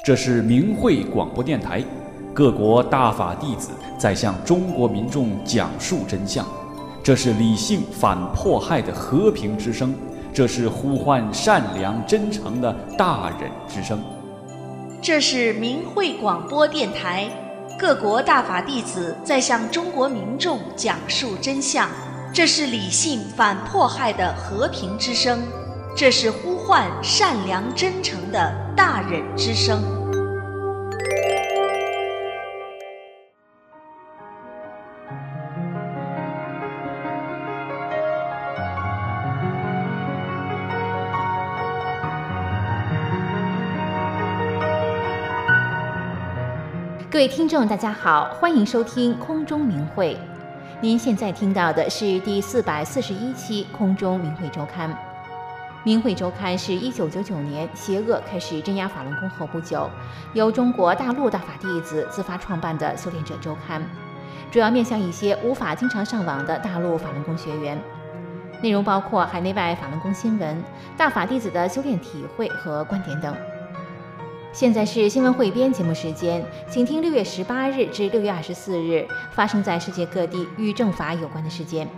这是明慧广播电台，各国大法弟子在向中国民众讲述真相。这是理性反迫害的和平之声，这是呼唤善良真诚的大忍之声。 这是明慧广播电台，各国大法弟子在向中国民众讲述真相。这是理性反迫害的和平之声，这是呼唤善良真诚的大忍之声。 各位听众大家好，欢迎收听空中明慧。您现在听到的是第441期空中明慧周刊。明慧周刊是1999年邪恶开始镇压法轮功后不久，由中国大陆大法弟子自发创办的修炼者周刊，主要面向一些无法经常上网的大陆法轮功学员。内容包括海内外法轮功新闻、大法弟子的修炼体会和观点等。现在是新闻汇编节目时间，请听6月18日至6月24日发生在世界各地与正法有关的事件。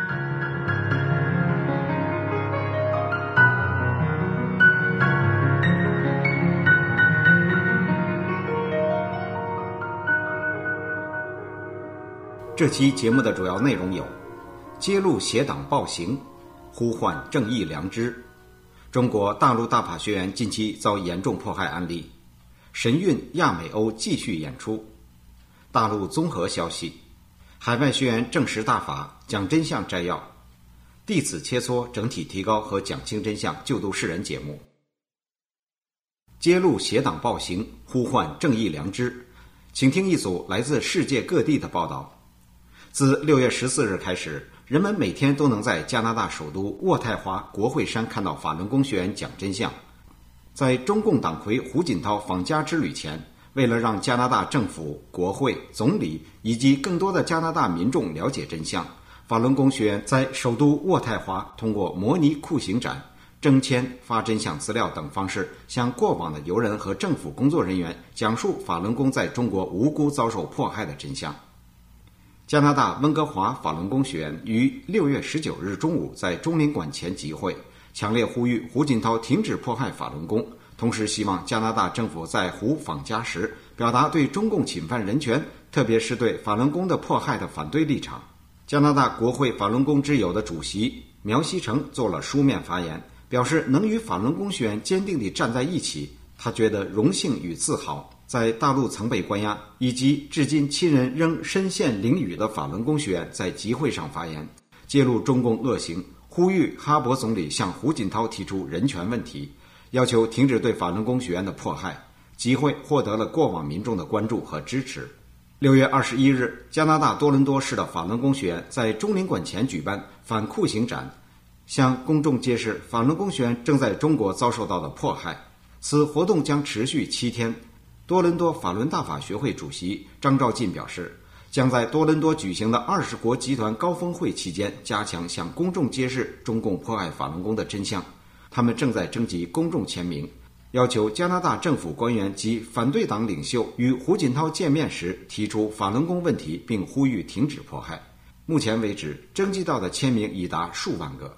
这期节目的主要内容有：揭露邪党暴行，呼唤正义良知；中国大陆大法学员近期遭严重迫害案例；神韵亚美欧继续演出；大陆综合消息；海外学员证实大法，讲真相摘要；弟子切磋整体提高和讲清真相救度世人节目。揭露邪党暴行，呼唤正义良知，请听一组来自世界各地的报道。自6月14日开始，人们每天都能在加拿大首都渥太华国会山看到法轮功学员讲真相。在中共党魁胡锦涛访加之旅前，为了让加拿大政府、国会、总理以及更多的加拿大民众了解真相，法轮功学员在首都渥太华通过模拟酷刑展、征签、发真相资料等方式，向过往的游人和政府工作人员讲述法轮功在中国无辜遭受迫害的真相。加拿大温哥华法轮功学员于6月19日中午在中领馆前集会，强烈呼吁胡锦涛停止迫害法轮功，同时希望加拿大政府在胡访加时表达对中共侵犯人权，特别是对法轮功的迫害的反对立场。加拿大国会法轮功之友的主席苗锡成做了书面发言，表示能与法轮功学员坚定地站在一起，他觉得荣幸与自豪。在大陆曾被关押以及至今亲人仍身陷囹圄的法轮功学员在集会上发言，揭露中共恶行，呼吁哈珀总理向胡锦涛提出人权问题，要求停止对法轮功学员的迫害。集会获得了过往民众的关注和支持。6月21日，加拿大多伦多市的法轮功学员在中领馆前举办反酷刑展，向公众揭示法轮功学员正在中国遭受到的迫害。此活动将持续7天。多伦多法轮大法学会主席张兆进表示，将在多伦多举行的20国集团高峰会期间加强向公众揭示中共迫害法轮功的真相。他们正在征集公众签名，要求加拿大政府官员及反对党领袖与胡锦涛见面时提出法轮功问题，并呼吁停止迫害。目前为止，征集到的签名已达数万个。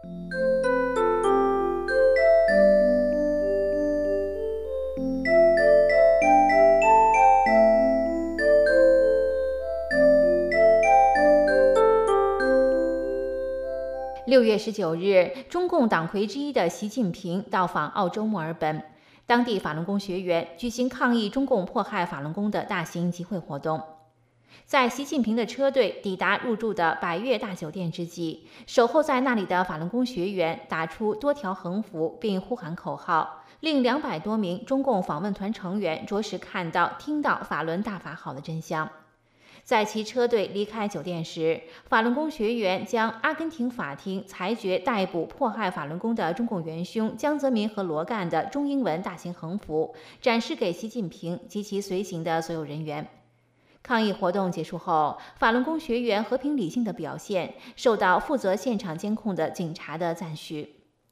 6月19日，中共党魁之一的习近平到访澳洲墨尔本，当地法轮功学员举行抗议中共迫害法轮功的大型集会活动。在习近平的车队抵达入住的百悦大酒店之际，守候在那里的法轮功学员打出多条横幅并呼喊口号，令200多名中共访问团成员着实看到、听到法轮大法好的真相。在其车队离开酒店时，法轮功学员将阿根廷法庭裁决逮捕迫害法轮功的中共元凶江泽民和罗干的中英文大型横幅展示给习近平及其随行的所有人员。抗议活动结束后，法轮功学员和平理性的表现受到负责现场监控的警察的赞许。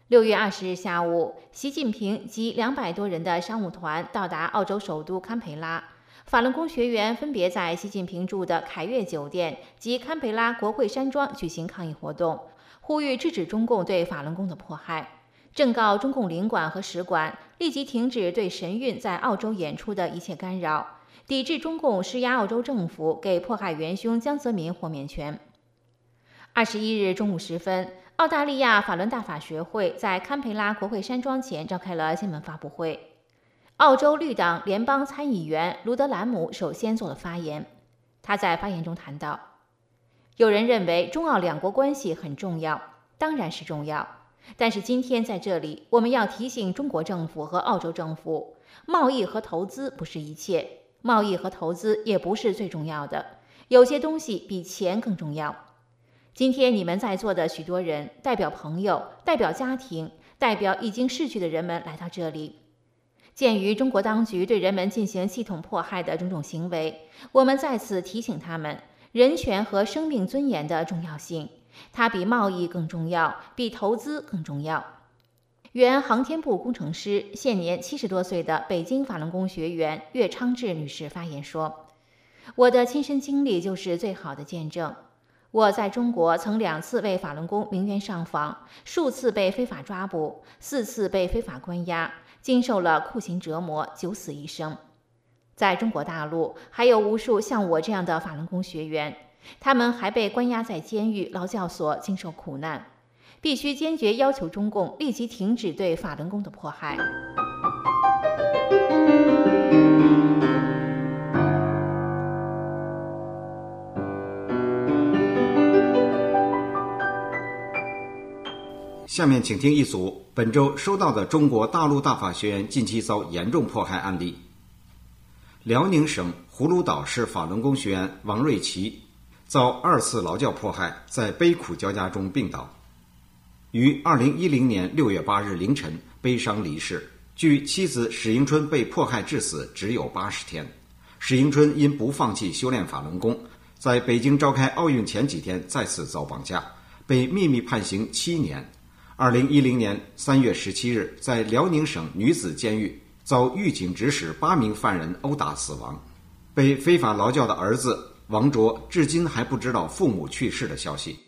6月20日下午，习近平及200多人的商务团到达澳洲首都堪培拉。法轮功学员分别在习近平住的凯悦酒店及堪培拉国会山庄举行抗议活动，呼吁制止中共对法轮功的迫害，正告中共领馆和使馆立即停止对神韵在澳洲演出的一切干扰，抵制中共施压澳洲政府给迫害元凶江泽民豁免权。21日中午时分，澳大利亚法轮大法学会在堪培拉国会山庄前召开了新闻发布会。澳洲绿党联邦参议员卢德兰姆首先做了发言。他在发言中谈到，有人认为中澳两国关系很重要，当然是重要，但是今天在这里，我们要提醒中国政府和澳洲政府，贸易和投资不是一切，贸易和投资也不是最重要的，有些东西比钱更重要。今天你们在座的许多人，代表朋友，代表家庭，代表已经逝去的人们来到这里。鉴于中国当局对人们进行系统迫害的种种行为，我们在此提醒他们，人权和生命尊严的重要性，它比贸易更重要，比投资更重要。原航天部工程师，现年70多岁的北京法轮功学员岳昌志女士发言说，我的亲身经历就是最好的见证。我在中国曾2次为法轮功名媛上访，数次被非法抓捕，4次被非法关押，经受了酷刑折磨，九死一生。在中国大陆，还有无数像我这样的法轮功学员，他们还被关押在监狱、劳教所，经受苦难。必须坚决要求中共立即停止对法轮功的迫害。 下面请听一组本周收到的中国大陆大法学员近期遭严重迫害案例。辽宁省葫芦岛市法轮功学员王瑞奇遭2次劳教迫害，在悲苦交加中病倒，于2010年6月8日凌晨悲伤离世。距妻子史迎春被迫害致死只有80天。史迎春因不放弃修炼法轮功，在北京召开奥运前几天再次遭绑架，被秘密判刑7年。2010年3月17日，在辽宁省女子监狱遭狱警指使8名犯人殴打死亡。被非法劳教的儿子王卓至今还不知道父母去世的消息。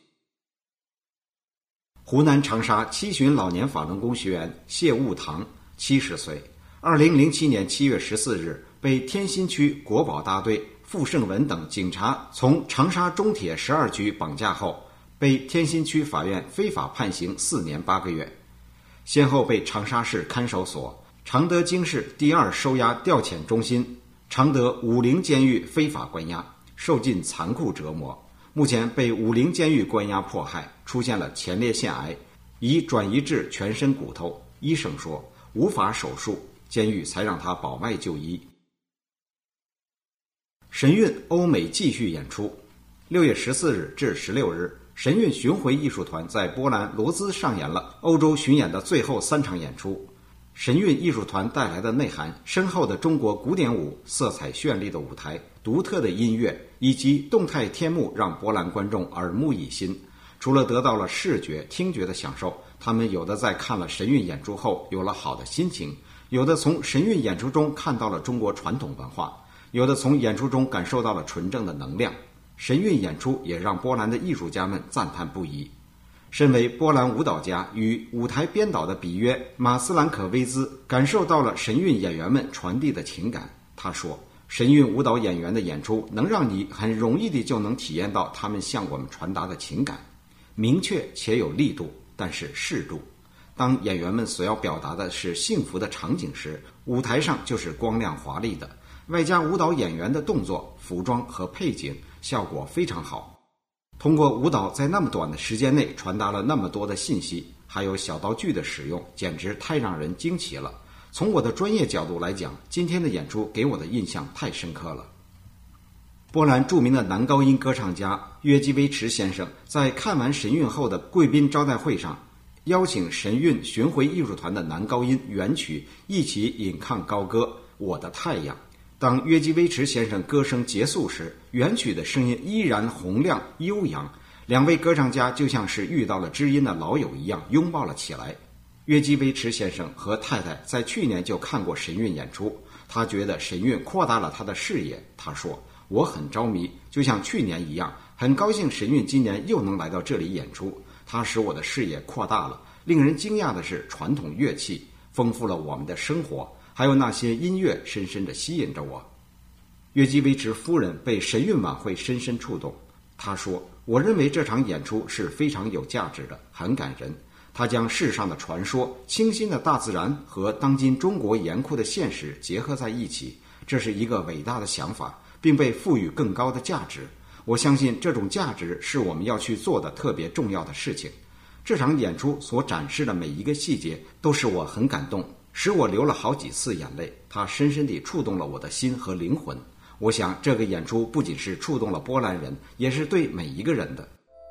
湖南长沙七旬老年法轮功学员谢悟堂70岁，2007年7月14日被天心区国保大队傅胜文等警察从长沙中铁12局绑架后，被天心区法院非法判刑4年8个月，先后被长沙市看守所、常德经市第2收押调遣中心、常德武陵监狱非法关押，受尽残酷折磨。目前被武陵监狱关押迫害，出现了前列腺癌，已转移至全身骨头，医生说无法手术，监狱才让他保外就医。神韵欧美继续演出，6月14日至16日，神韵巡回艺术团在波兰罗兹上演了欧洲巡演的最后3场演出。神韵艺术团带来的内涵，深厚的中国古典舞、色彩绚丽的舞台、独特的音乐以及动态天幕，让波兰观众耳目一新。除了得到了视觉、听觉的享受，他们有的在看了神韵演出后有了好的心情，有的从神韵演出中看到了中国传统文化，有的从演出中感受到了纯正的能量。神韵演出也让波兰的艺术家们赞叹不已。身为波兰舞蹈家与舞台编导的比约马斯兰可威兹感受到了神韵演员们传递的情感。他说，神韵舞蹈演员的演出能让你很容易地就能体验到他们向我们传达的情感，明确且有力度，但是适度。当演员们所要表达的是幸福的场景时，舞台上就是光亮华丽的，外加舞蹈演员的动作、服装和配景，效果非常好。通过舞蹈在那么短的时间内传达了那么多的信息，还有小道具的使用，简直太让人惊奇了。从我的专业角度来讲，今天的演出给我的印象太深刻了。波兰著名的男高音歌唱家约基维茨先生在看完神韵后的贵宾招待会上，邀请神韵巡回艺术团的男高音原曲一起吟唱高歌《我的太阳》。当约基维茨先生歌声结束时，原曲的声音依然洪亮悠扬，2位歌唱家就像是遇到了知音的老友一样拥抱了起来。 约基维茨先生和太太在去年就看过神韵演出，他觉得神韵扩大了他的视野。他说，我很着迷，就像去年一样，很高兴神韵今年又能来到这里演出，它使我的视野扩大了。令人惊讶的是，传统乐器丰富了我们的生活，还有那些音乐深深地吸引着我。约基维茨夫人被神韵晚会深深触动，她说，我认为这场演出是非常有价值的，很感人。他将世上的传说、清新的大自然和当今中国严酷的现实结合在一起，这是一个伟大的想法，并被赋予更高的价值。我相信这种价值是我们要去做的特别重要的事情。这场演出所展示的每一个细节都使我很感动，使我流了好几次眼泪。它深深地触动了我的心和灵魂。我想这个演出不仅是触动了波兰人，也是对每一个人的。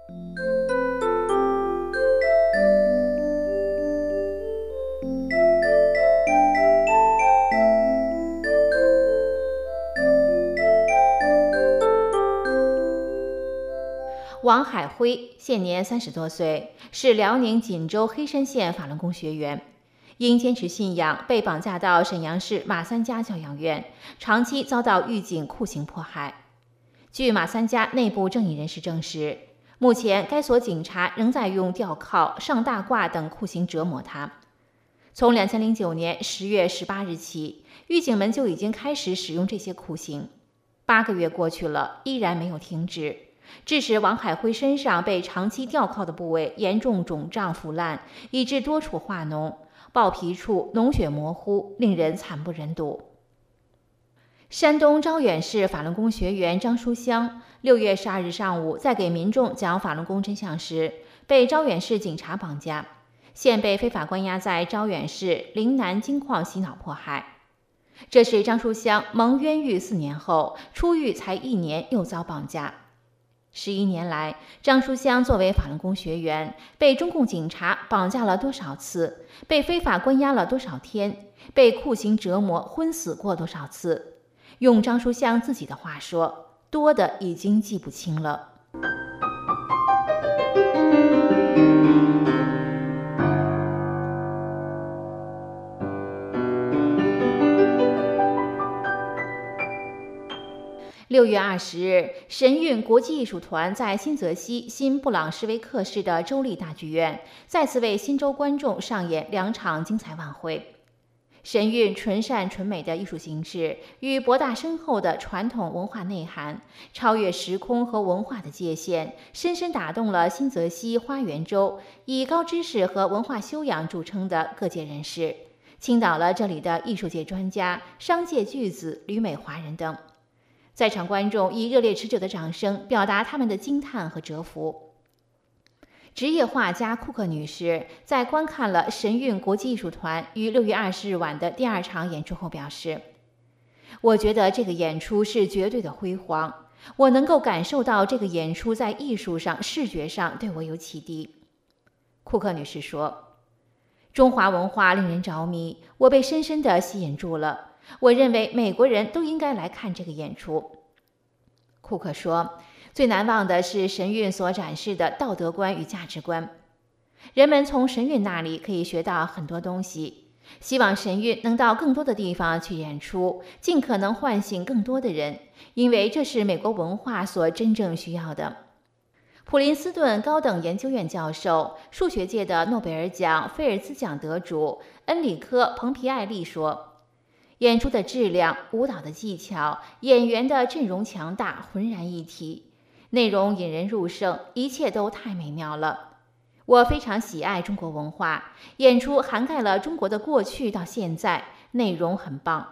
王海辉现年30多岁，是辽宁锦州黑山县法轮功学员，因坚持信仰被绑架到沈阳市马三家教养院，长期遭到狱警酷刑迫害。据马三家内部正义人士证实，目前该所警察仍在用吊铐、上大褂等酷刑折磨他。从2009年10月18日起，狱警们就已经开始使用这些酷刑，8个月过去了，依然没有停止，致使王海辉身上被长期吊铐的部位严重肿胀腐烂，以致多处化脓，爆皮处脓血模糊，令人惨不忍睹。山东招远市法轮功学员张书香6月12日上午在给民众讲法轮功真相时，被招远市警察绑架，现被非法关押在招远市陵南金矿洗脑迫害。这是张书香蒙冤狱4年后出狱才1年又遭绑架。11年来，张书香作为法轮功学员，被中共警察绑架了多少次，被非法关押了多少天，被酷刑折磨昏死过多少次。用张书香自己的话说，多的已经记不清了。6月20日，神韵国际艺术团在新泽西新布朗什维克市的州立大剧院再次为新州观众上演2场精彩晚会。神韵纯善纯美的艺术形式与博大深厚的传统文化内涵，超越时空和文化的界限，深深打动了新泽西花园州以高知识和文化修养著称的各界人士，倾倒了这里的艺术界专家、商界巨子、旅美华人等。在场观众以热烈持久的掌声表达他们的惊叹和折服。职业画家库克女士在观看了神韵国际艺术团于6月20日晚的第2场演出后表示，我觉得这个演出是绝对的辉煌，我能够感受到这个演出在艺术上、视觉上对我有启迪。库克女士说，中华文化令人着迷，我被深深地吸引住了，我认为美国人都应该来看这个演出。库克说，最难忘的是神韵所展示的道德观与价值观，人们从神韵那里可以学到很多东西，希望神韵能到更多的地方去演出，尽可能唤醒更多的人，因为这是美国文化所真正需要的。普林斯顿高等研究院教授、数学界的诺贝尔奖菲尔兹奖得主恩里科·蓬皮艾利说，演出的质量、舞蹈的技巧、演员的阵容强大，浑然一体，内容引人入胜，一切都太美妙了。我非常喜爱中国文化，演出涵盖了中国的过去到现在，内容很棒。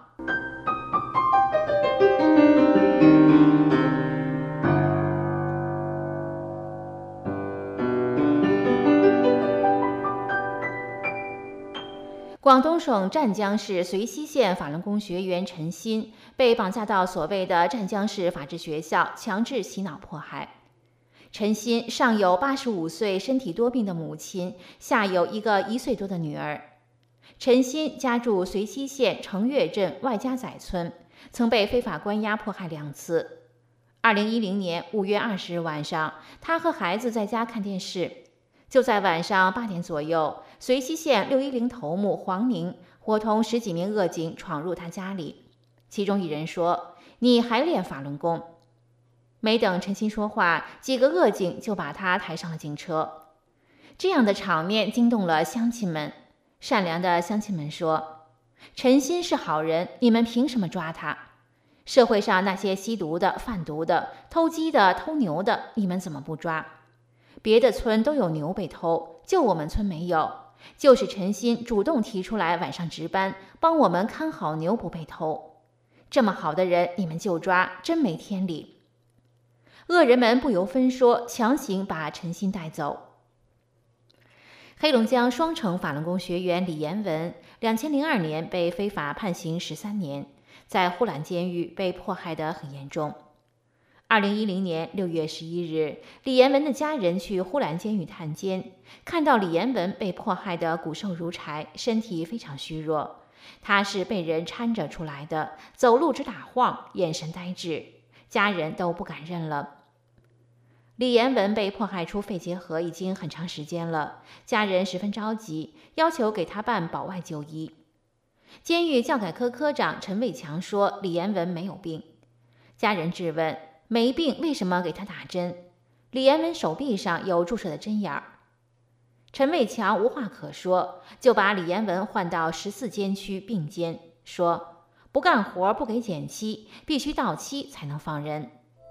广东省湛江市随溪县法轮功学员陈鑫被绑架到所谓的湛江市法治学校，强制洗脑迫害。陈鑫上有85岁身体多病的母亲，下有一个1岁多的女儿。陈鑫家住随溪县城岳镇外家仔村，曾被非法关押迫害2次。2010年5月20日晚上，他和孩子在家看电视，就在晚上8点左右， 遂溪县610头目黄宁伙同10几名恶警闯入他家里，其中一人说：“你还练法轮功？”没等陈鑫说话，几个恶警就把他抬上了警车。这样的场面惊动了乡亲们。善良的乡亲们说：“陈鑫是好人，你们凭什么抓他？社会上那些吸毒的、贩毒的、偷鸡的、偷牛的，你们怎么不抓？别的村都有牛被偷，就我们村没有。就是陈鑫主动提出来晚上值班，帮我们看好牛不被偷。这么好的人你们就抓，真没天理。”恶人们不由分说，强行把陈鑫带走。黑龙江双城法轮功学员李延文2002年被非法判刑13年，在呼兰监狱被迫害得很严重。2010年6月11日，李延文的家人去呼兰监狱探监，看到李延文被迫害得骨瘦如柴，身体非常虚弱。他是被人搀着出来的，走路直打晃，眼神呆滞，家人都不敢认了。李延文被迫害出肺结核已经很长时间了，家人十分着急，要求给他办保外就医。监狱教改科科长陈伟强说李延文没有病。家人质问：没病为什么给他打针？李延文手臂上有注射的针眼儿。陈伟强无话可说，就把李延文换到14监区并监，说不干活不给减期，必须到期才能放人。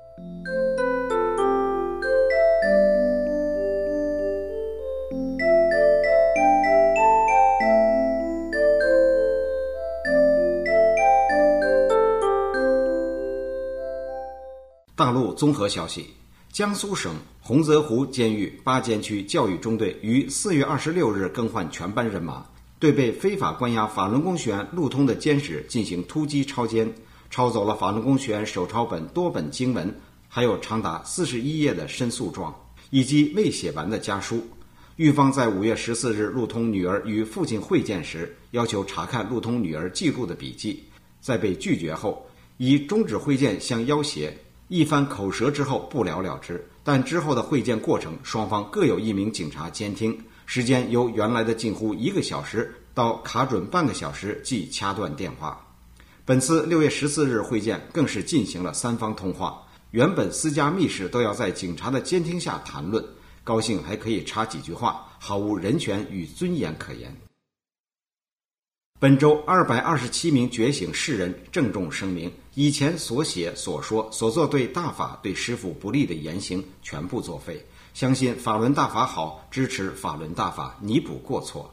大陆综合消息：江苏省洪泽湖监狱8监区教育中队于4月26日更换全班人马，对被非法关押法轮功学员路通的监室进行突击抄监，抄走了法轮功学员手抄本多本经文，还有长达41页的申诉状以及未写完的家书。狱方在5月14日路通女儿与父亲会见时，要求查看路通女儿记录的笔记，在被拒绝后，以终止会见相要挟，一番口舌之后不了了之。但之后的会见过程，双方各有1名警察监听，时间由原来的近乎1个小时到卡准半个小时，即掐断电话。本次6月14日会见更是进行了3方通话，原本私家密室都要在警察的监听下谈论，高兴还可以插几句话，毫无人权与尊严可言。本周227名觉醒世人郑重声明，以前所写所说所做对大法对师父不利的言行全部作废，相信法轮大法好，支持法轮大法，弥补过错。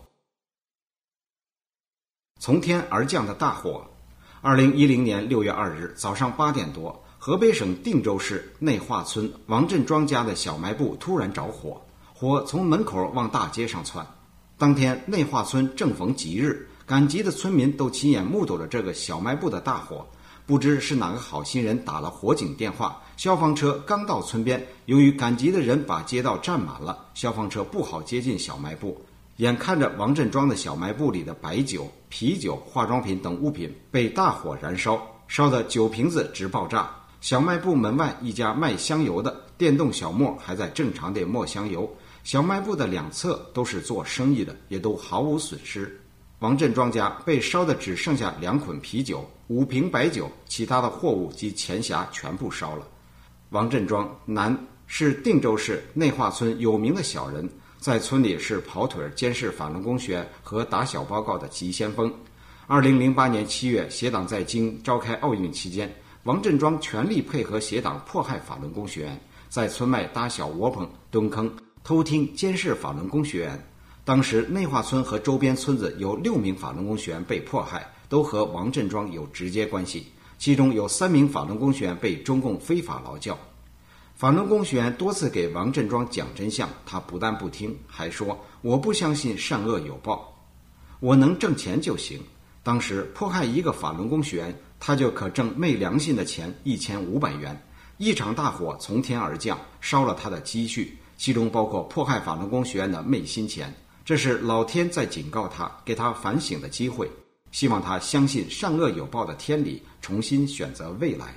从天而降的大火。2010年6月2日早上8点多，河北省定州市内化村王振庄家的小卖部突然着火，火从门口往大街上窜。当天内化村正逢吉日，赶集的村民都亲眼目睹了这个小卖部的大火。不知是哪个好心人打了火警电话，消防车刚到村边，由于赶集的人把街道占满了，消防车不好接近小卖部。眼看着王振庄的小卖部里的白酒、啤酒、化妆品等物品被大火燃烧，烧得酒瓶子直爆炸。小卖部门外一家卖香油的电动小磨还在正常地磨香油，小卖部的2侧都是做生意的，也都毫无损失。王振庄家被烧的只剩下2捆啤酒、5瓶白酒，其他的货物及钱匣全部烧了。王振庄，男，是定州市内化村有名的小人，在村里是跑腿监视法轮功学员和打小报告的急先锋。2008年7月，协党在京召开奥运期间，王振庄全力配合协党迫害法轮功学员，在村外搭小窝棚、蹲坑，偷听监视法轮功学员。当时内化村和周边村子有6名法轮功学员被迫害，都和王振庄有直接关系，其中有3名法轮功学员被中共非法劳教。法轮功学员多次给王振庄讲真相，他不但不听，还说我不相信善恶有报，我能挣钱就行。当时迫害一个法轮功学员，他就可挣昧良心的钱1500元。一场大火从天而降，烧了他的积蓄，其中包括迫害法轮功学员的昧心钱。这是老天在警告他，给他反省的机会，希望他相信善恶有报的天理，重新选择未来。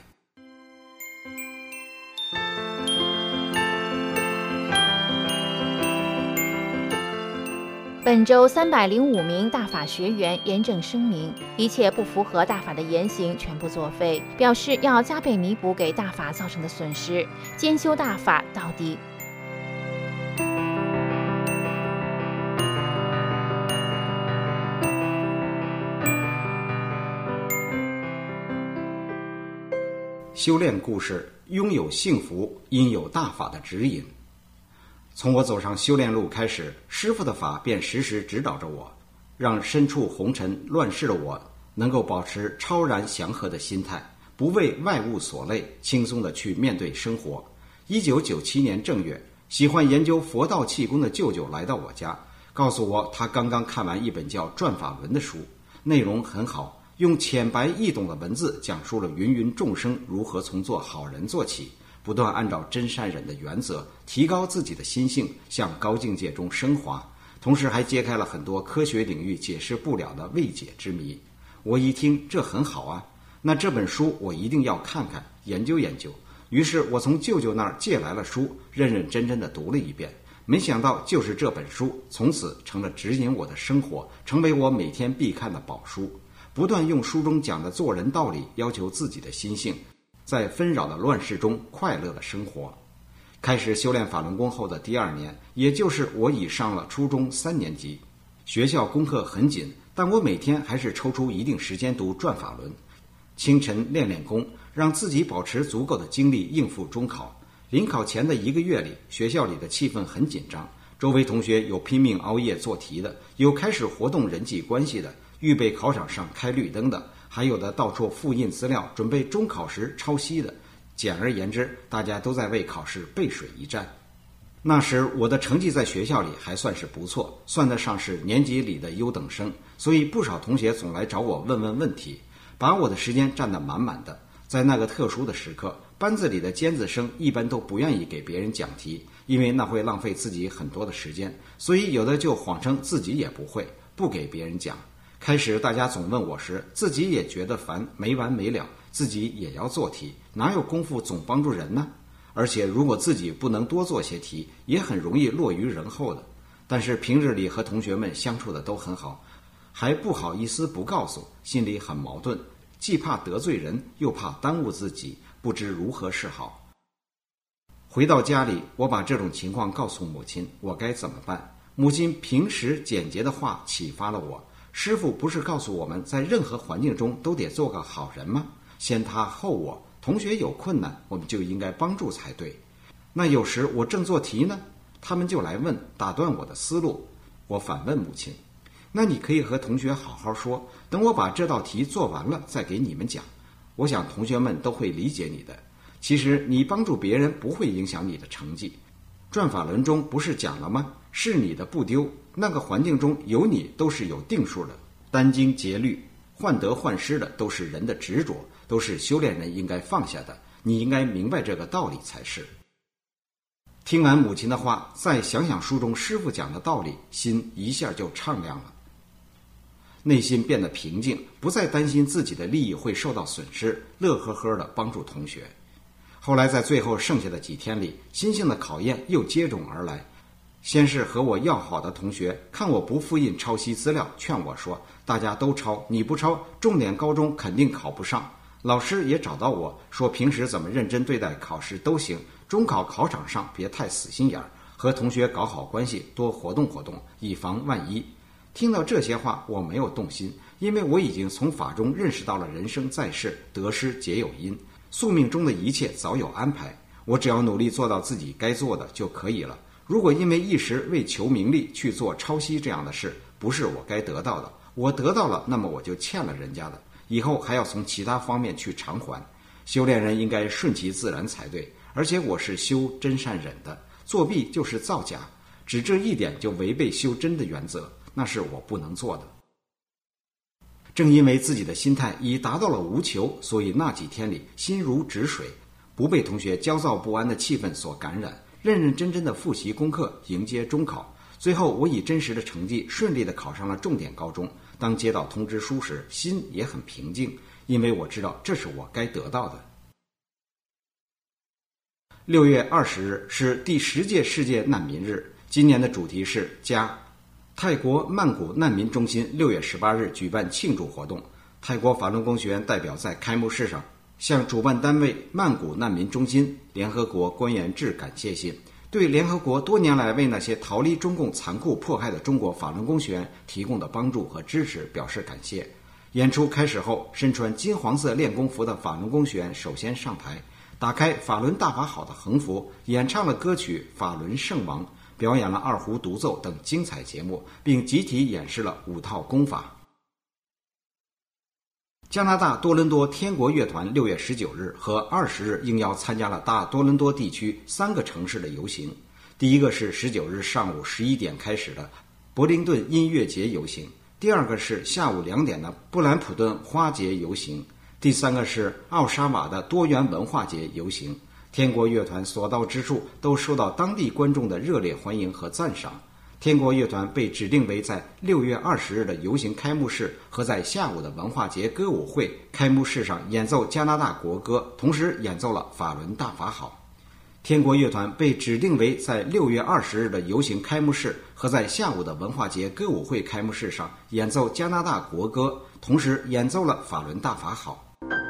本州305名大法学员严正声明，一切不符合大法的言行全部作废，表示要加倍弥补给大法造成的损失，兼修大法到底。 修炼故事，拥有幸福因有大法的指引。从我走上修炼路开始，师父的法便时时指导着我，让身处红尘乱世的我能够保持超然祥和的心态，不为外物所累，轻松地去面对生活。1997年正月，喜欢研究佛道气功的舅舅来到我家，告诉我他刚刚看完一本叫《转法轮》的书，内容很好，用浅白易懂的文字讲述了芸芸众生如何从做好人做起，不断按照真善忍的原则提高自己的心性，向高境界中升华，同时还揭开了很多科学领域解释不了的未解之谜。我一听这很好啊，那这本书我一定要看看研究研究。于是我从舅舅那儿借来了书，认认真真地读了一遍。没想到就是这本书从此成了指引我的生活，成为我每天必看的宝书，不断用书中讲的做人道理要求自己的心性，在纷扰的乱世中快乐的生活。开始修炼法轮功后的第2年，也就是我已上了初中3年级，学校功课很紧，但我每天还是抽出一定时间读转法轮，清晨练练功，让自己保持足够的精力应付中考。临考前的1个月里，学校里的气氛很紧张，周围同学有拼命熬夜做题的，有开始活动人际关系的，预备考场上开绿灯的，还有的到处复印资料准备中考时抄袭的。简而言之，大家都在为考试背水一战。那时我的成绩在学校里还算是不错，算得上是年级里的优等生，所以不少同学总来找我问问题，把我的时间占得满满的。在那个特殊的时刻，班子里的尖子生一般都不愿意给别人讲题，因为那会浪费自己很多的时间，所以有的就谎称自己也不会，不给别人讲。开始大家总问我时，自己也觉得烦，没完没了，自己也要做题，哪有功夫总帮助人呢？而且如果自己不能多做些题，也很容易落于人后的。但是平日里和同学们相处的都很好，还不好意思不告诉，心里很矛盾，既怕得罪人，又怕耽误自己，不知如何是好。回到家里，我把这种情况告诉母亲，我该怎么办？母亲平时简洁的话启发了我。师父不是告诉我们在任何环境中都得做个好人吗？先他后我，同学有困难我们就应该帮助才对。那有时我正做题呢，他们就来问，打断我的思路。我反问母亲，那你可以和同学好好说，等我把这道题做完了再给你们讲，我想同学们都会理解你的。其实你帮助别人不会影响你的成绩，转法轮中不是讲了吗？是你的不丢，那个环境中有你都是有定数的，殚精竭虑患得患失的都是人的执着，都是修炼人应该放下的，你应该明白这个道理才是。听完母亲的话，再想想书中师父讲的道理，心一下就敞亮了，内心变得平静，不再担心自己的利益会受到损失，乐呵呵地帮助同学。后来在最后剩下的几天里，心性的考验又接踵而来。先是和我要好的同学看我不复印抄袭资料，劝我说大家都抄，你不抄重点高中肯定考不上。老师也找到我说，平时怎么认真对待考试都行，中考考场上别太死心眼儿，和同学搞好关系，多活动活动，以防万一。听到这些话我没有动心，因为我已经从法中认识到了人生在世，得失皆有因，宿命中的一切早有安排，我只要努力做到自己该做的就可以了。如果因为一时为求名利去做抄袭这样的事，不是我该得到的，我得到了，那么我就欠了人家的，以后还要从其他方面去偿还。修炼人应该顺其自然才对，而且我是修真善忍的，作弊就是造假，只这一点就违背修真的原则，那是我不能做的。正因为自己的心态已达到了无求，所以那几天里心如止水，不被同学焦躁不安的气氛所感染，认认真真的复习功课，迎接中考。最后我以真实的成绩顺利地考上了重点高中。当接到通知书时，心也很平静，因为我知道这是我该得到的。6月20日是第10届世界难民日，今年的主题是家。 泰国曼谷难民中心6月18日举办庆祝活动，泰国法轮功学员代表在开幕式上向主办单位曼谷难民中心、联合国官员致感谢信，对联合国多年来为那些逃离中共残酷迫害的中国法轮功学员提供的帮助和支持表示感谢。演出开始后，身穿金黄色练功服的法轮功学员首先上台，打开法轮大法好的横幅，演唱了歌曲《法轮圣王》，表演了二胡独奏等精彩节目，并集体演示了5套功法。加拿大多伦多天国乐团6月19日和20日应邀参加了大多伦多地区3个城市的游行。第一个是19日上午11点开始的柏林顿音乐节游行，第二个是下午2点的布兰普顿花节游行，第三个是奥沙瓦的多元文化节游行。天国乐团所到之处都受到当地观众的热烈欢迎和赞赏。天国乐团被指定为在6月20日的游行开幕式和在下午的文化节歌舞会开幕式上演奏加拿大国歌，同时演奏了法轮大法好。天国乐团被指定为在6月20日的游行开幕式和在下午的文化节歌舞会开幕式上演奏加拿大国歌，同时演奏了法轮大法好。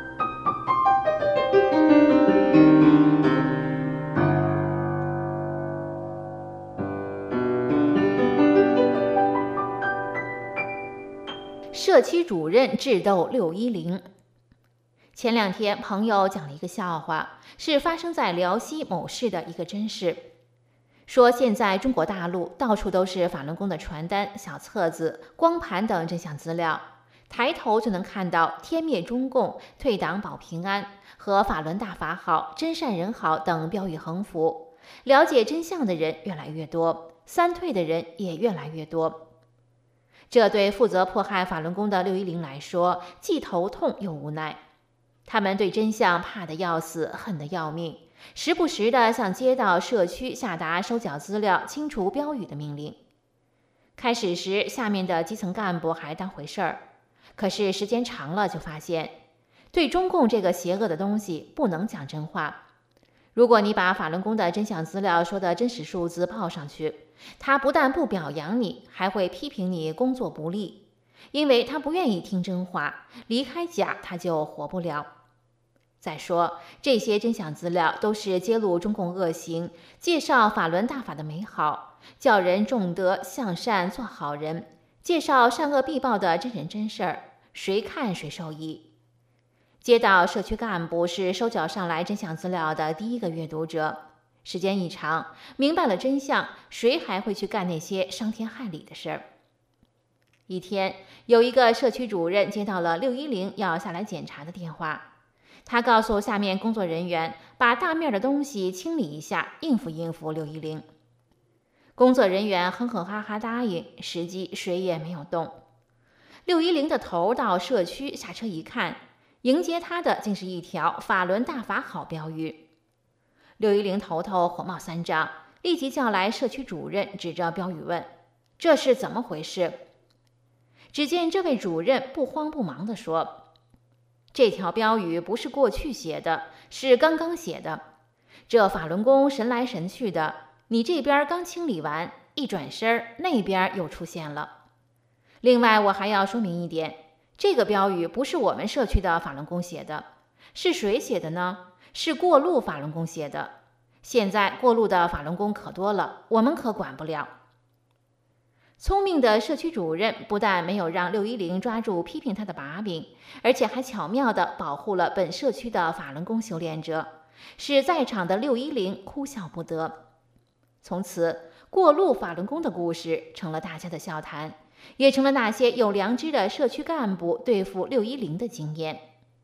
社区主任智斗610。前2天，朋友讲了一个笑话，是发生在辽西某市的一个真事。说现在中国大陆到处都是法轮功的传单、小册子、光盘等真相资料，抬头就能看到天灭中共、退党保平安和法轮大法好、真善人好等标语横幅。了解真相的人越来越多，三退的人也越来越多。这对负责迫害法轮功的610来说，既头痛又无奈。他们对真相怕得要死，恨得要命，时不时地向街道、社区下达收缴资料、清除标语的命令。开始时，下面的基层干部还当回事儿，可是时间长了就发现，对中共这个邪恶的东西不能讲真话。如果你把法轮功的真相资料说的真实数字报上去，他不但不表扬你，还会批评你工作不力，因为他不愿意听真话，离开假他就活不了。再说，这些真相资料都是揭露中共恶行，介绍法轮大法的美好，叫人重德向善做好人，介绍善恶必报的真人真事儿，谁看谁受益。街道社区干部是收缴上来真相资料的第一个阅读者，时间一长，明白了真相，谁还会去干那些伤天害理的事儿？一天，有一个社区主任接到了610要下来检查的电话，他告诉下面工作人员把大面的东西清理一下，应付应付610。工作人员哼哼哈哈答应，实际谁也没有动。610的头到社区下车一看，迎接他的竟是一条法轮大法好标语。610头头火冒三丈，立即叫来社区主任，指着标语问：“这是怎么回事？”只见这位主任不慌不忙地说：“这条标语不是过去写的，是刚刚写的。这法轮功神来神去的，你这边刚清理完，一转身那边又出现了。另外，我还要说明一点，这个标语不是我们社区的法轮功写的，是谁写的呢？是过路法轮功写的。现在过路的法轮功可多了，我们可管不了。”聪明的社区主任不但没有让610抓住批评他的把柄，而且还巧妙地保护了本社区的法轮功修炼者，使在场的610哭笑不得。从此，过路法轮功的故事成了大家的笑谈，也成了那些有良知的社区干部对付610的经验。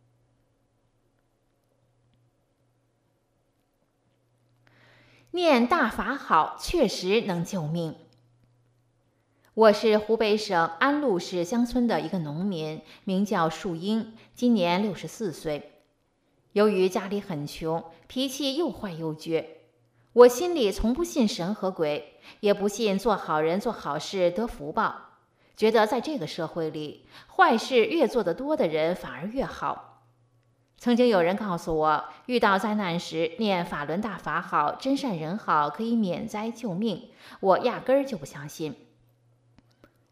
念大法好确实能救命。我是湖北省安陆市乡村的一个农民，名叫树英，今年64岁。由于家里很穷，脾气又坏又倔，我心里从不信神和鬼，也不信做好人做好事得福报，觉得在这个社会里，坏事越做得多的人反而越好。曾经有人告诉我，遇到灾难时念法轮大法好、真善人好可以免灾救命，我压根儿就不相信。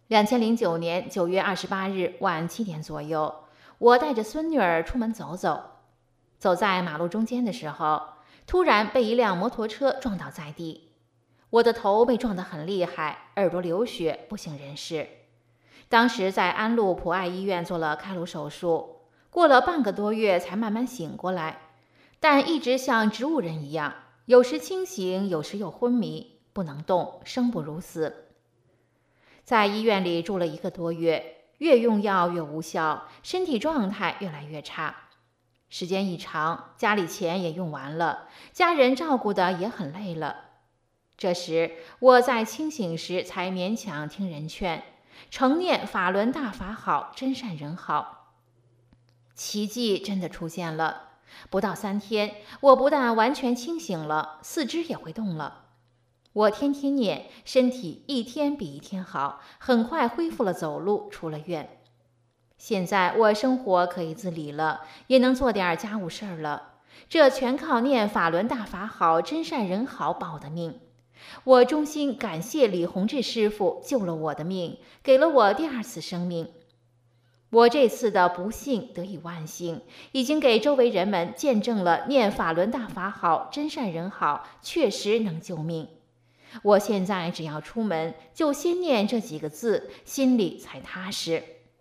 2009年9月28日晚7点左右，我带着孙女儿出门走走，走在马路中间的时候，突然被一辆摩托车撞倒在地，我的头被撞得很厉害，耳朵流血，不省人事。当时在安陆普爱医院做了开颅手术，过了半个多月才慢慢醒过来，但一直像植物人一样，有时清醒，有时又昏迷，不能动，生不如死。在医院里住了1个多月，越用药越无效，身体状态越来越差。时间一长，家里钱也用完了，家人照顾的也很累了。这时我在清醒时才勉强听人劝，承念法轮大法好，真善人好。奇迹真的出现了，不到3天，我不但完全清醒了，四肢也会动了。我天天念，身体一天比一天好，很快恢复了走路，出了院。现在我生活可以自理了，也能做点家务事儿了，这全靠念法轮大法好，真善人好保的命。我衷心感谢李洪志师傅救了我的命，给了我第2次生命。我这次的不幸得以万幸，已经给周围人们见证了念法轮大法好，真善人好确实能救命。我现在只要出门，就先念这几个字，心里才踏实。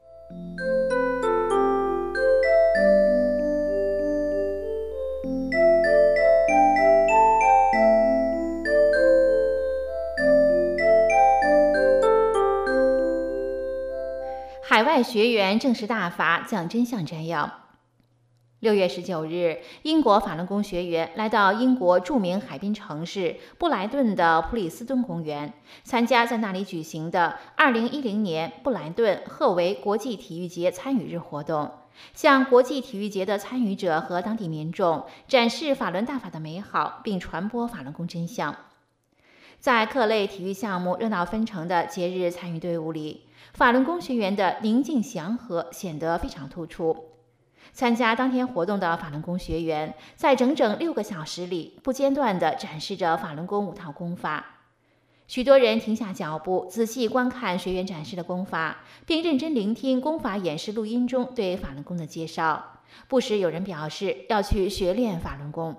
海外学员证实大法讲真相摘要。6月19日，英国法轮功学员来到英国著名海滨城市布莱顿的普里斯顿公园，参加在那里举行的2010年布莱顿赫维国际体育节参与日活动，向国际体育节的参与者和当地民众展示法轮大法的美好，并传播法轮功真相。在各类体育项目热闹纷呈的节日参与队伍里，法轮功学员的宁静祥和显得非常突出。参加当天活动的法轮功学员在整整6个小时里不间断地展示着法轮功5套功法。许多人停下脚步，仔细观看学员展示的功法，并认真聆听功法演示录音中对法轮功的介绍。不时有人表示要去学练法轮功。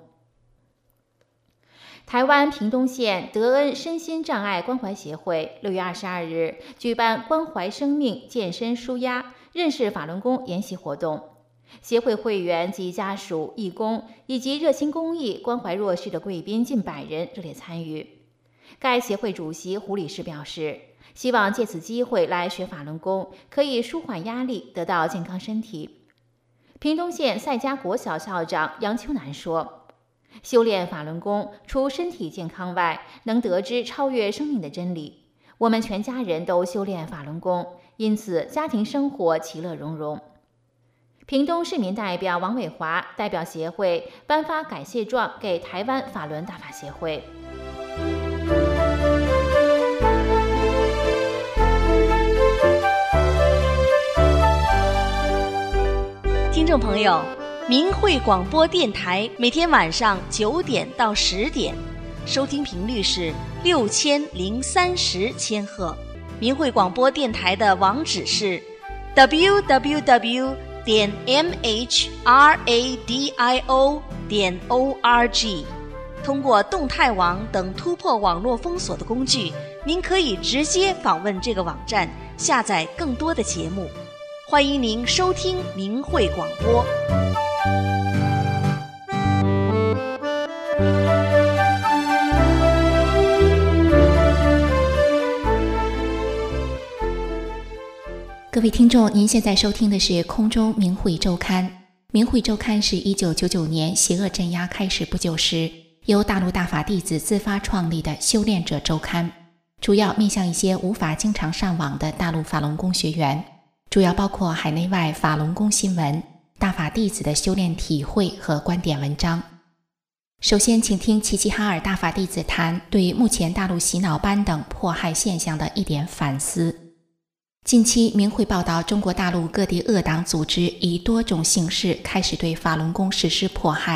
台湾屏东县德恩身心障碍关怀协会6月22日举办关怀生命健身舒压认识法轮功研习活动。协会会员及家属、义工以及热心公益关怀弱势的贵宾近100人热烈参与。该协会主席胡理事表示，希望借此机会来学法轮功，可以舒缓压力，得到健康身体。屏东县赛家国小校长杨秋南说，修炼法轮功除身体健康外，能得知超越生命的真理。我们全家人都修炼法轮功，因此家庭生活其乐融融。屏东市民代表王伟华代表协会颁发感谢状给台湾法轮大法协会。 听众朋友，明慧广播电台每天晚上9点到10点，收听频率是6030千赫。明慧广播电台的网址是 www.mhradio.org。通过动态网等突破网络封锁的工具，您可以直接访问这个网站，下载更多的节目。欢迎您收听明慧广播。 各位听众，您现在收听的是空中明慧周刊。明慧周刊是1999年邪恶镇压开始不久时，由大陆大法弟子自发创立的修炼者周刊，主要面向一些无法经常上网的大陆法轮功学员，主要包括海内外法轮功新闻、大法弟子的修炼体会和观点文章。首先请听齐齐哈尔大法弟子谈对目前大陆洗脑班等迫害现象的一点反思。近期明慧报道，中国大陆各地恶党组织以多种形式开始对法轮功实施迫害，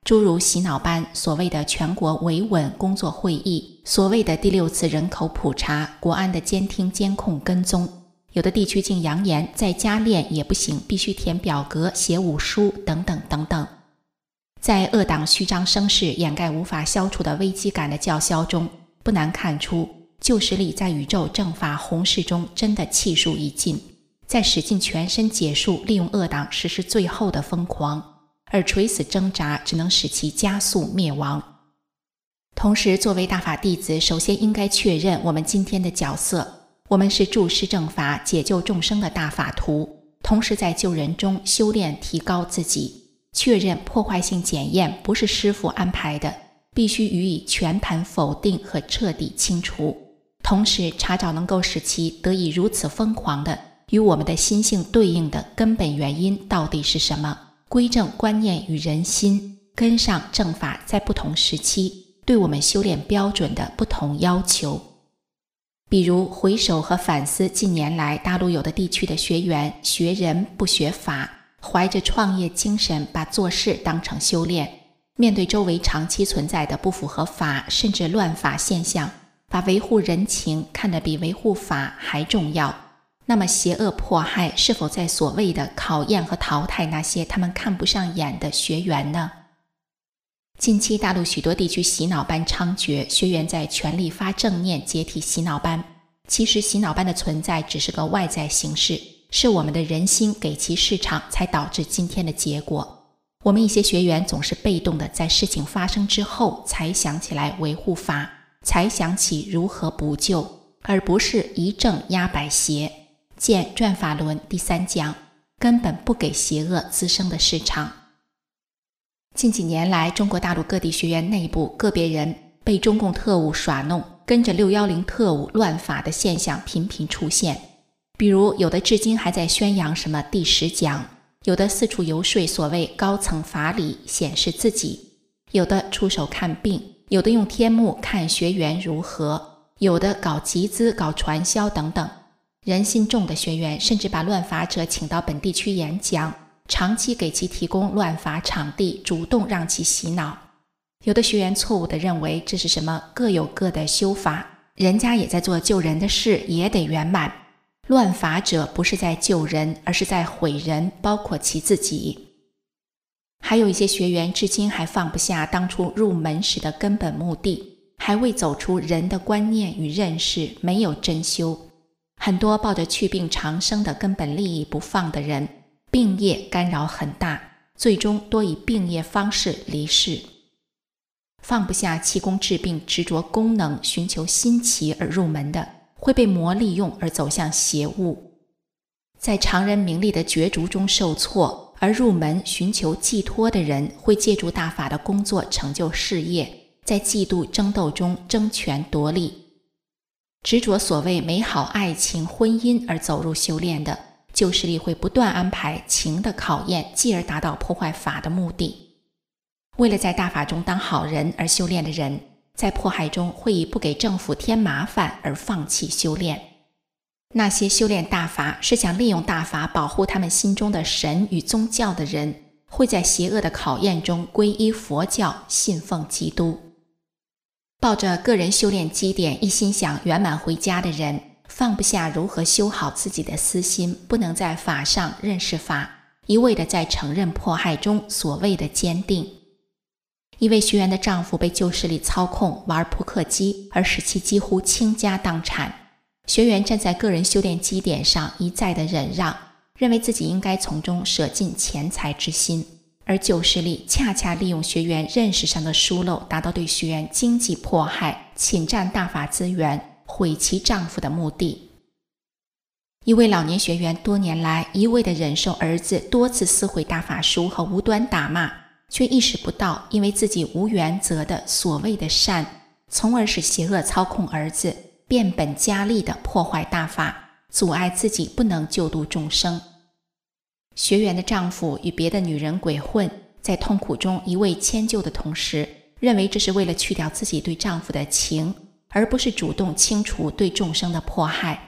诸如洗脑班、所谓的全国维稳工作会议、所谓的第6次人口普查、国安的监听、监控、跟踪。有的地区竟扬言在家练也不行，必须填表格、写武书等等等等。在恶党虚张声势、掩盖无法消除的危机感的叫嚣中，不难看出旧势力在宇宙政法洪势中真的气数已尽，在使尽全身解数利用恶党实施最后的疯狂，而垂死挣扎只能使其加速灭亡。同时，作为大法弟子，首先应该确认我们今天的角色，我们是注释正法、解救众生的大法徒，同时在救人中修炼提高自己，确认破坏性检验不是师父安排的，必须予以全盘否定和彻底清除，同时查找能够使其得以如此疯狂的与我们的心性对应的根本原因到底是什么，归正观念与人心，跟上正法在不同时期对我们修炼标准的不同要求。比如回首和反思近年来大陆有的地区的学员学人不学法，怀着创业精神把做事当成修炼，面对周围长期存在的不符合法甚至乱法现象，把维护人情看得比维护法还重要，那么邪恶迫害是否在所谓的考验和淘汰那些他们看不上眼的学员呢？近期大陆许多地区洗脑班猖獗，学员在全力发正念解体洗脑班。其实洗脑班的存在只是个外在形式，是我们的人心给其市场才导致今天的结果。我们一些学员总是被动的在事情发生之后才想起来维护法，才想起如何补救，而不是一正压百邪。见转法轮第3讲，根本不给邪恶滋生的市场。近几年来，中国大陆各地学院内部个别人被中共特务耍弄，跟着610特务乱法的现象频频出现。比如有的至今还在宣扬什么第10讲，有的四处游说所谓高层法理显示自己，有的出手看病，有的用天目看学员如何，有的搞集资搞传销等等。人心重的学员甚至把乱法者请到本地区演讲，长期给其提供乱法场地，主动让其洗脑。有的学员错误地认为这是什么各有各的修法，人家也在做救人的事，也得圆满。乱法者不是在救人，而是在毁人，包括其自己。还有一些学员至今还放不下当初入门时的根本目的，还未走出人的观念与认识，没有真修。很多抱着去病长生的根本利益不放的人，病业干扰很大，最终多以病业方式离世。放不下气功治病，执着功能，寻求新奇而入门的，会被魔利用而走向邪物。在常人名利的角逐中受挫，而入门寻求寄托的人，会借助大法的工作成就事业，在嫉妒争斗中争权夺利。执着所谓美好爱情婚姻而走入修炼的，旧势力会不断安排情的考验，继而达到破坏法的目的。为了在大法中当好人而修炼的人，在迫害中会以不给政府添麻烦而放弃修炼。那些修炼大法是想利用大法保护他们心中的神与宗教的人，会在邪恶的考验中皈依佛教，信奉基督。抱着个人修炼基点，一心想圆满回家的人，放不下如何修好自己的私心，不能在法上认识法，一味地在承认迫害中所谓的坚定。一位学员的丈夫被旧势力操控，玩扑克机，而使其几乎倾家荡产。学员站在个人修炼基点上一再的忍让，认为自己应该从中舍尽钱财之心，而旧势力恰恰利用学员认识上的疏漏，达到对学员经济迫害、侵占大法资源、毁其丈夫的目的。一位老年学员多年来一味地忍受儿子多次撕毁大法书和无端打骂，却意识不到因为自己无原则的所谓的善，从而使邪恶操控儿子，变本加厉地破坏大法，阻碍自己不能救度众生。学员的丈夫与别的女人鬼混，在痛苦中一味迁就的同时，认为这是为了去掉自己对丈夫的情，而不是主动清除对众生的迫害。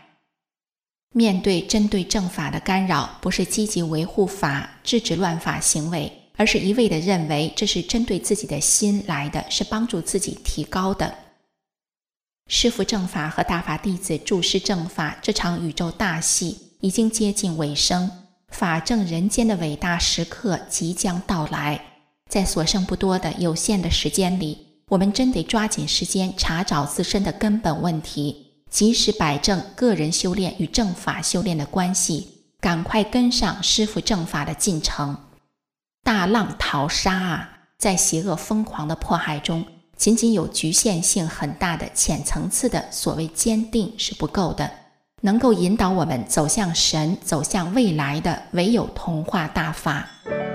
面对针对正法的干扰，不是积极维护法，制止乱法行为， 而是一味地认为这是针对自己的心来的，是帮助自己提高的。师父正法和大法弟子注释正法这场宇宙大戏已经接近尾声，法正人间的伟大时刻即将到来。在所剩不多的有限的时间里，我们真得抓紧时间查找自身的根本问题，及时摆正个人修炼与正法修炼的关系，赶快跟上师父正法的进程。大浪淘沙啊，在邪恶疯狂的迫害中，仅仅有局限性很大的浅层次的所谓坚定是不够的，能够引导我们走向神、走向未来的，唯有同化大法。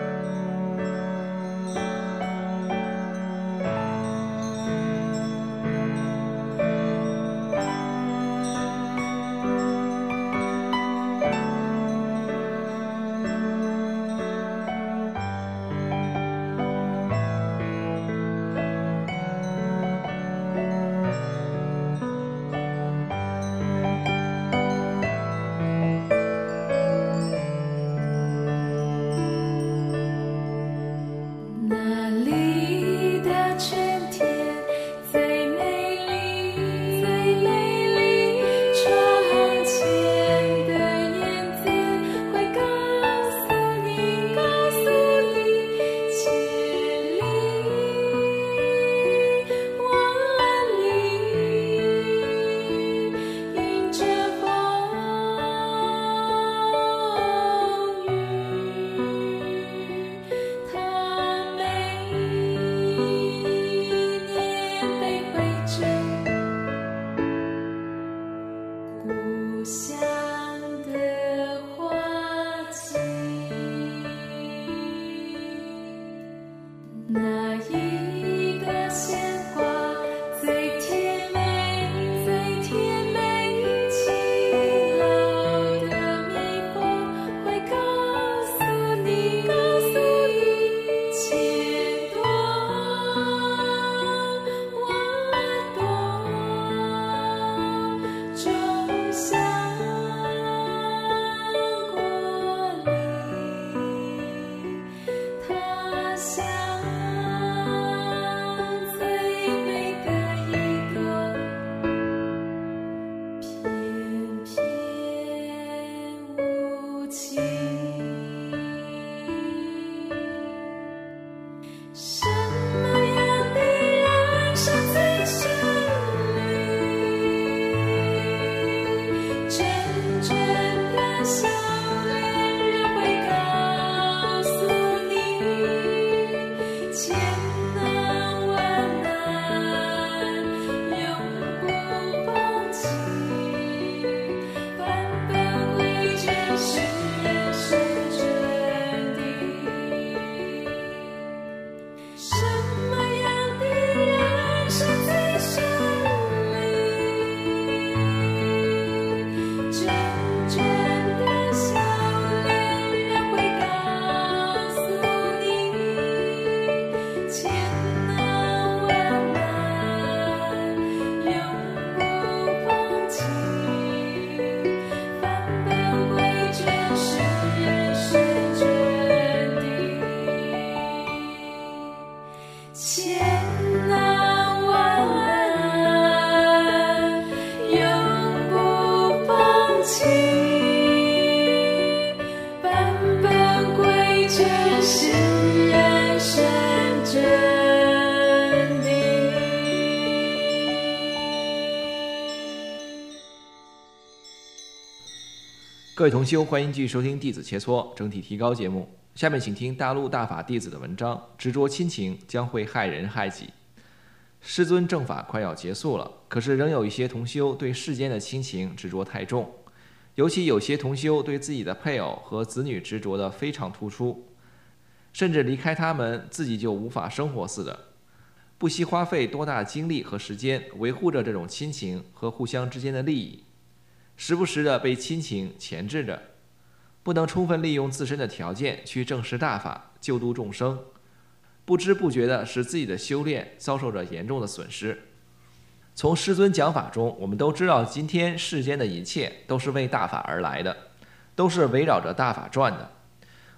各位同修，欢迎继续收听《弟子切磋整体提高》节目。下面请听大陆大法弟子的文章：执着亲情将会害人害己。师尊正法快要结束了，可是仍有一些同修对世间的亲情执着太重，尤其有些同修对自己的配偶和子女执着的非常突出，甚至离开他们自己就无法生活似的，不惜花费多大精力和时间维护着这种亲情和互相之间的利益，时不时地被亲情钳制着，不能充分利用自身的条件去证实大法，救度众生，不知不觉地使自己的修炼遭受着严重的损失。从师尊讲法中，我们都知道今天世间的一切都是为大法而来的，都是围绕着大法转的。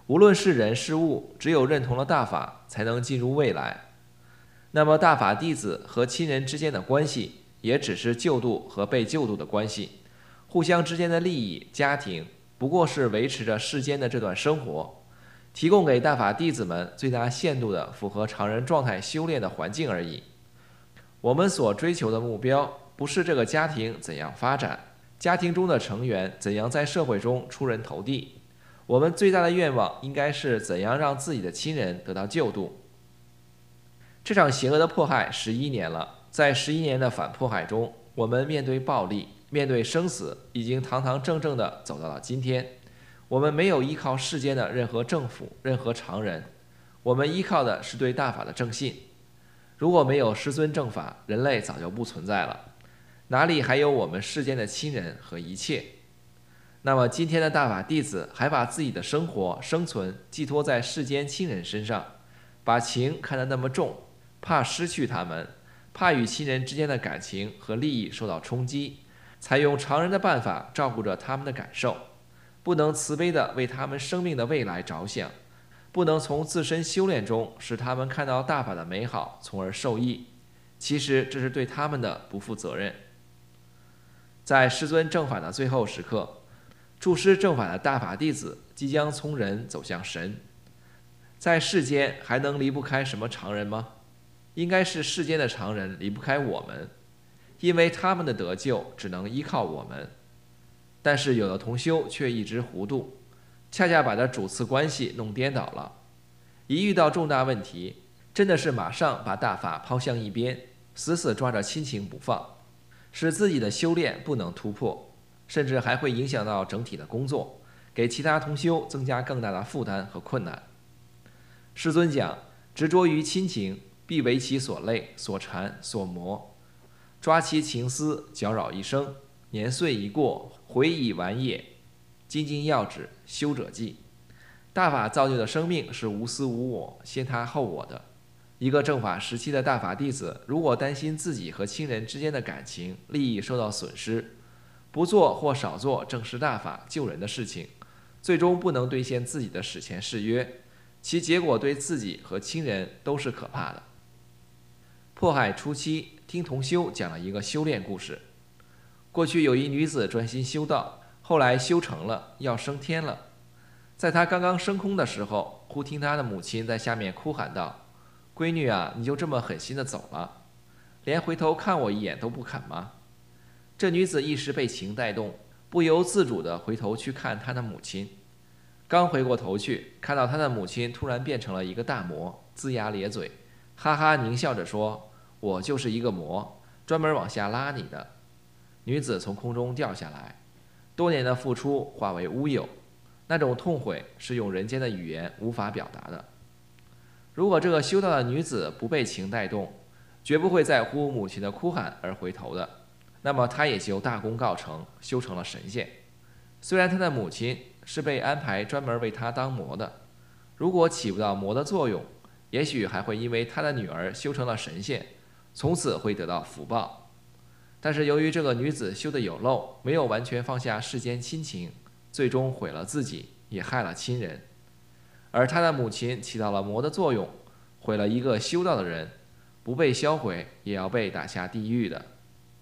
无论是人是物，只有认同了大法，才能进入未来。那么大法弟子和亲人之间的关系，也只是救度和被救度的关系，互相之间的利益、家庭，不过是维持着世间的这段生活，提供给大法弟子们最大限度的符合常人状态修炼的环境而已。我们所追求的目标，不是这个家庭怎样发展，家庭中的成员怎样在社会中出人头地，我们最大的愿望应该是怎样让自己的亲人得到救度。这场邪恶的迫害11年了，在11年的反迫害中，我们面对暴力，面对生死，已经堂堂正正地走到了今天。我们没有依靠世间的任何政府、任何常人，我们依靠的是对大法的正信。如果没有师尊正法，人类早就不存在了，哪里还有我们世间的亲人和一切？那么今天的大法弟子还把自己的生活、生存寄托在世间亲人身上，把情看得那么重，怕失去他们，怕与亲人之间的感情和利益受到冲击，才用常人的办法照顾着他们的感受，不能慈悲地为他们生命的未来着想，不能从自身修炼中使他们看到大法的美好，从而受益。其实这是对他们的不负责任。在师尊正法的最后时刻，助师正法的大法弟子即将从人走向神。在世间还能离不开什么常人吗？应该是世间的常人离不开我们，因为他们的得救只能依靠我们。但是有的同修却一直糊涂，恰恰把这主次关系弄颠倒了。一遇到重大问题，真的是马上把大法抛向一边，死死抓着亲情不放，使自己的修炼不能突破，甚至还会影响到整体的工作，给其他同修增加更大的负担和困难。师尊讲，执着于亲情，必为其所累、所缠、所磨，抓其情思，搅扰一生，年岁一过，回已晚也。精进要旨，修者记。大法造就的生命是无私无我、先他后我的。一个正法时期的大法弟子，如果担心自己和亲人之间的感情、利益受到损失，不做或少做正视大法救人的事情，最终不能兑现自己的史前誓约，其结果对自己和亲人都是可怕的。迫害初期，听同修讲了一个修炼故事。过去有一女子专心修道，后来修成了，要升天了。在她刚刚升空的时候，忽听她的母亲在下面哭喊道：“闺女啊，你就这么狠心地走了，连回头看我一眼都不肯吗？”这女子一时被情带动，不由自主地回头去看她的母亲。刚回过头去，看到她的母亲突然变成了一个大魔，龇牙咧嘴，哈哈狞笑着说：“我就是一个魔，专门往下拉你的。”女子从空中掉下来，多年的付出化为乌有，那种痛悔是用人间的语言无法表达的。如果这个修道的女子不被情带动，绝不会在乎母亲的哭喊而回头的，那么她也就大功告成，修成了神仙。虽然她的母亲是被安排专门为她当魔的，如果起不到魔的作用，也许还会因为她的女儿修成了神仙，从此会得到福报。但是由于这个女子修得有漏，没有完全放下世间亲情，最终毁了自己，也害了亲人。而她的母亲起到了魔的作用，毁了一个修道的人，不被销毁，也要被打下地狱的。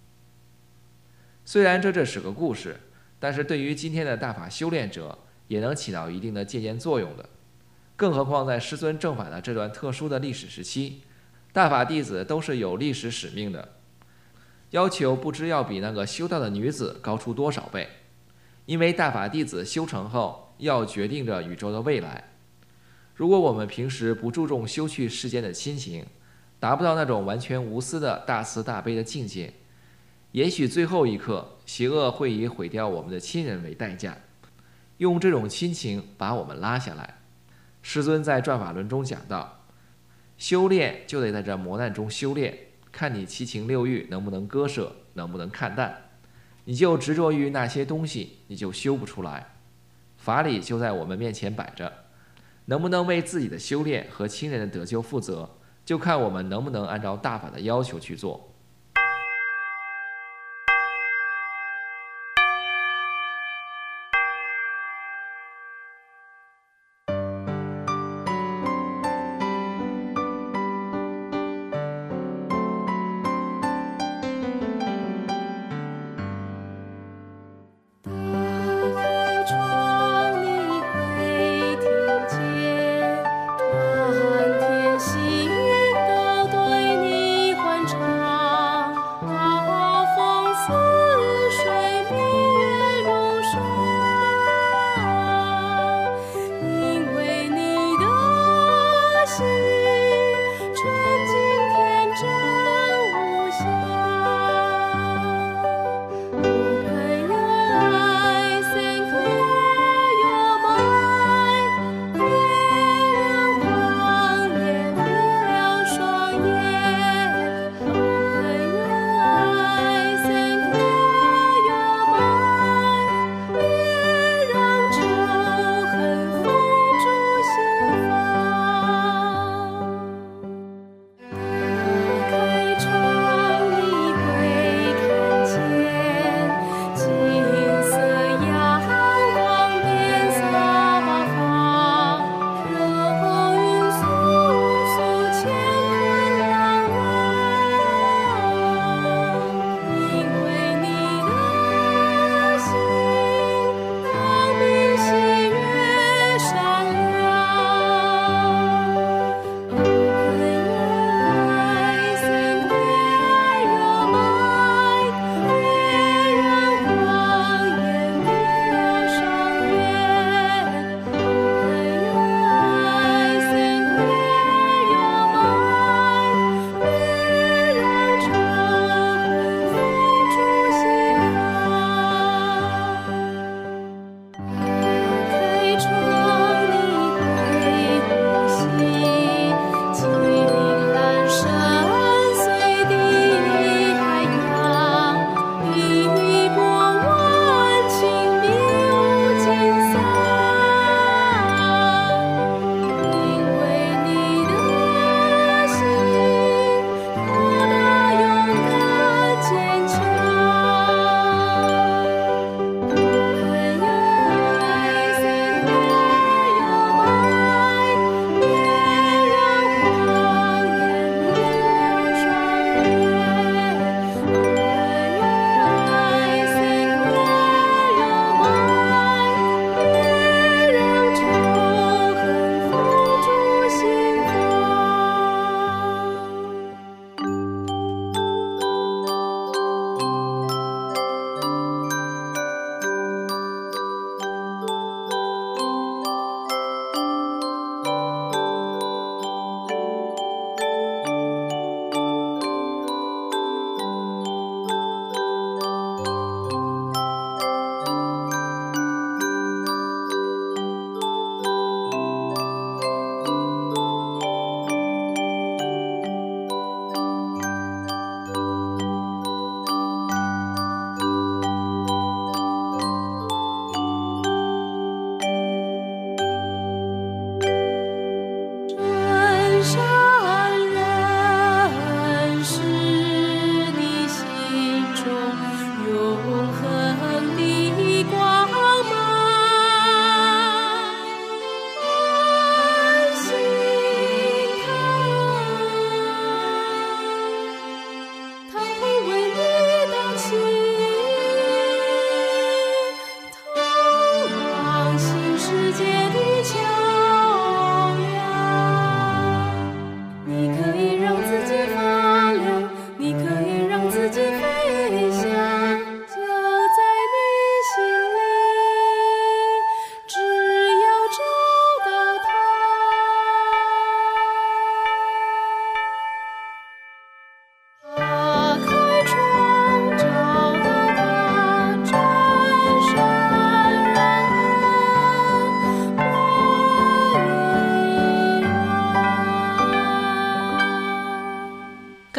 虽然这只是个故事，但是对于今天的大法修炼者，也能起到一定的借鉴作用的。更何况在师尊正法的这段特殊的历史时期，大法弟子都是有历史使命的，要求不知要比那个修道的女子高出多少倍。因为大法弟子修成后，要决定着宇宙的未来。如果我们平时不注重修去世间的亲情，达不到那种完全无私的大慈大悲的境界，也许最后一刻，邪恶会以毁掉我们的亲人为代价，用这种亲情把我们拉下来。师尊在转法轮中讲到，修炼就得在这磨难中修炼，看你七情六欲能不能割舍，能不能看淡。你就执着于那些东西，你就修不出来。法理就在我们面前摆着，能不能为自己的修炼和亲人的得救负责，就看我们能不能按照大法的要求去做。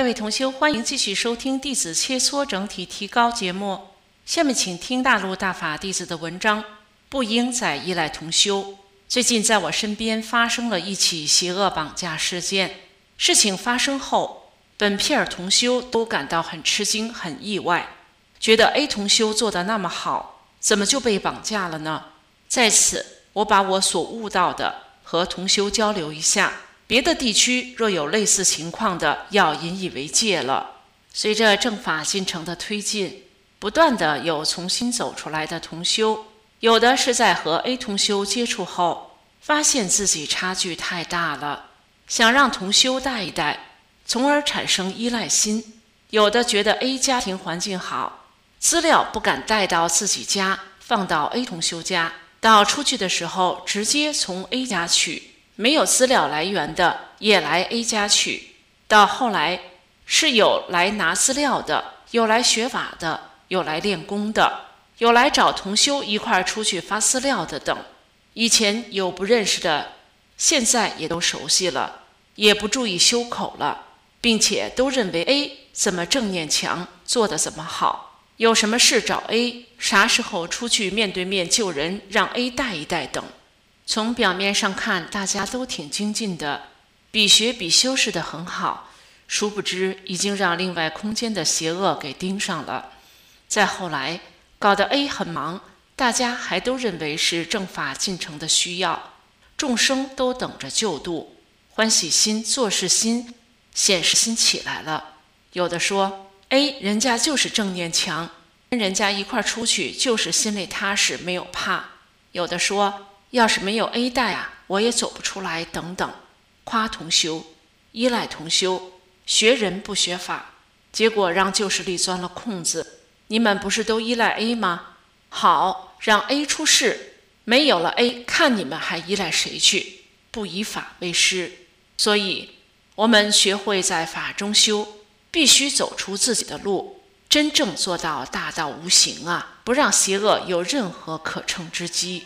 位同修，欢迎继续收听弟子切磋整体提高节目。下面请听大陆大法弟子的文章，不应再依赖同修。最近在我身边发生了一起邪恶绑架事件，事情发生后，本片同修都感到很吃惊很意外，觉得 A 同修做得那么好，怎么就被绑架了呢？在此我把我所悟到的和同修交流一下，别的地区若有类似情况的，要引以为戒了。随着正法进程的推进，不断的有重新走出来的同修，有的是在和 A 同修接触后，发现自己差距太大了，想让同修带一带，从而产生依赖心。有的觉得 A 家庭环境好，资料不敢带到自己家，放到 A 同修家，到出去的时候直接从 A 家取，没有资料来源的也来 A 家取。到后来是有来拿资料的，有来学法的，有来练功的，有来找同修一块出去发资料的等。以前有不认识的，现在也都熟悉了，也不注意修口了，并且都认为 A 怎么正念强，做得怎么好，有什么事找 A， 啥时候出去面对面救人，让 A 带一带等。从表面上看，大家都挺精进的，比学比修饰得很好，殊不知已经让另外空间的邪恶给盯上了。再后来搞得 A 很忙，大家还都认为是正法进程的需要，众生都等着救度，欢喜心、做事心、显示心起来了。有的说 A 人家就是正念强，跟人家一块出去就是心里踏实，没有怕。有的说要是没有 A 带啊，我也走不出来等等，夸同修，依赖同修，学人不学法，结果让旧势力钻了空子。你们不是都依赖 A 吗？好，让 A 出事，没有了 A， 看你们还依赖谁去？不以法为师。所以我们学会在法中修，必须走出自己的路，真正做到大道无形啊，不让邪恶有任何可乘之机。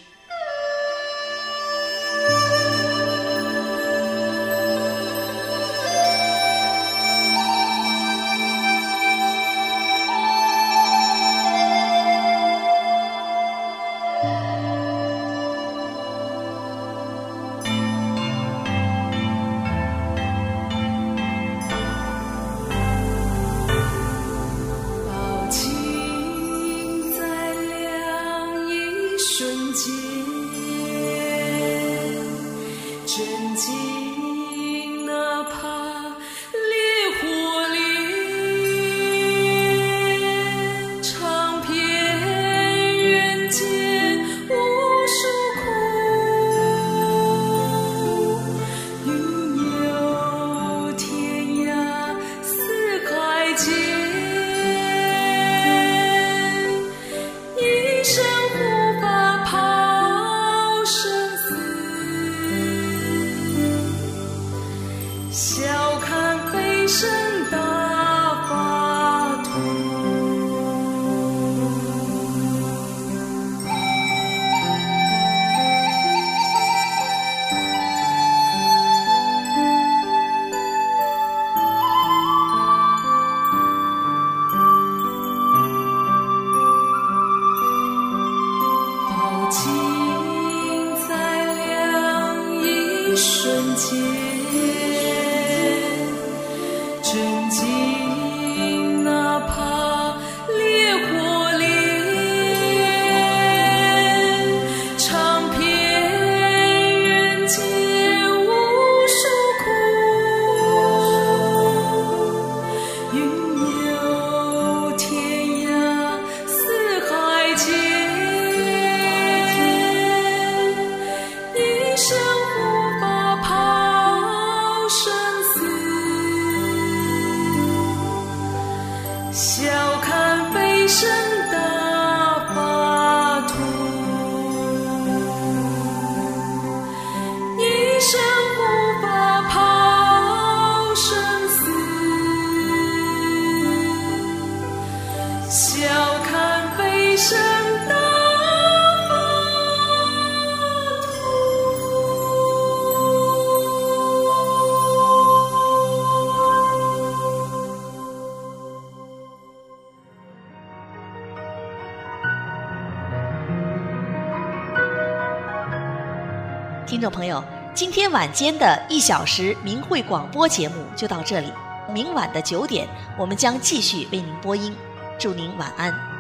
众朋友，今天晚间的1小时明慧广播节目就到这里，明晚的9点，我们将继续为您播音。祝您晚安。